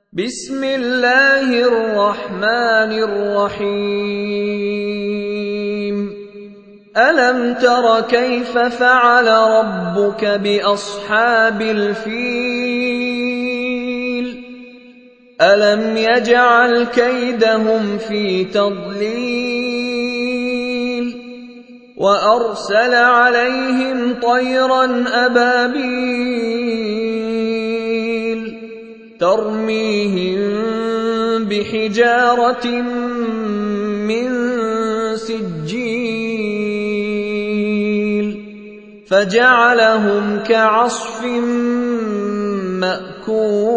بسم الله الرحمن الرحيم ألم تر كيف فعل ربك بأصحاب الفيل ألم يجعل كيدهم في تضليل وأرسل عليهم طيرا أبابيل ترميهم بحجارة من سجيل فجعلهم كعصف مأكول